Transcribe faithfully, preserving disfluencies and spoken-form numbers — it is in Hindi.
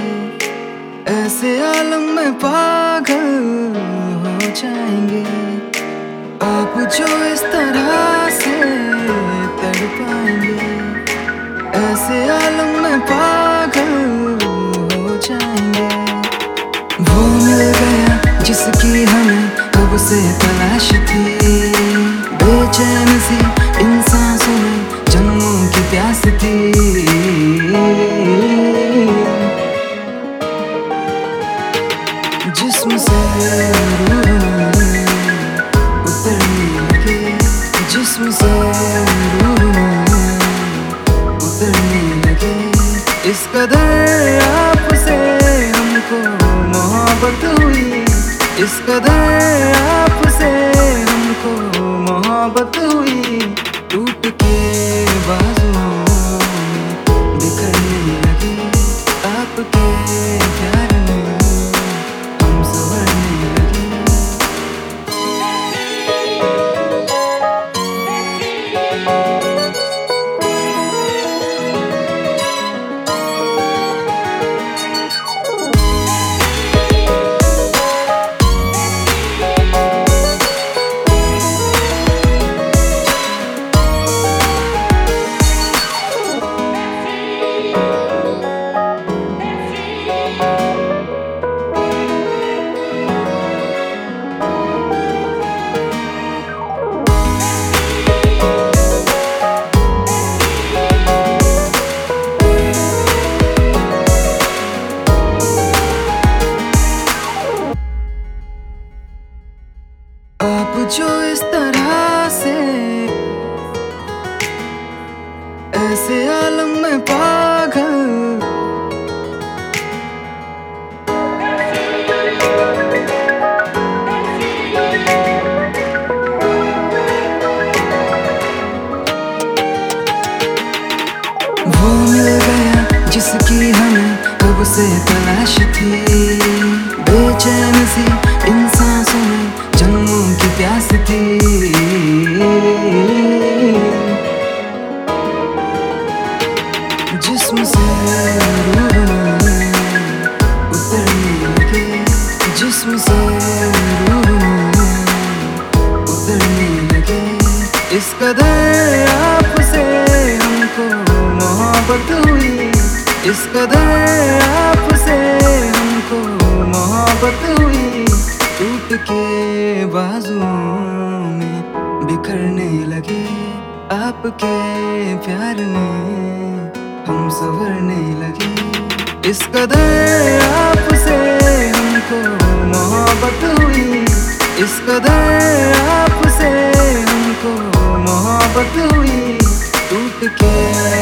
ऐसे आलम में पागल हो जाएंगे। आप जो इस तरह से तड़पाएंगे, ऐसे आलम में पागल हो जाएंगे। वो मिल गया जिसकी हमें कब से तलाश थी, बेचैन सी इन सांसों में जन्मों की प्यास थी। जिस्म से रूह उतरने लगे, जिस्म से रूह उतरने लगे। इस कदर आपसे हमको मोहब्बत हुई, इस कदर आपसे हमको मोहब्बत हुई। टूट के बाजुओं में बिखरने लगे, आपके प्यार में हम संवरने लगे। आप जो इस तरह से ऐसे आलम में पागल, वो मिल गया जिसकी हमें कब से तलाश थी, बेचैन सी इन सांसों में जन्मों की प्यास थी। जिस्म से रूह उतरने लगे, जिस्म से रूह उतरने लगे। इस कदर आपसे हमको मोहब्बत हुई, इस कदर आपसे हमको मोहब्बत हुई। टूट के बाजुओं में बिखरने लगे, आपके प्यार में हम संवरने लगे। इस कदर आपसे हमको मोहब्बत हुई, इस कदर आपसे हमको मोहब्बत हुई। टूट के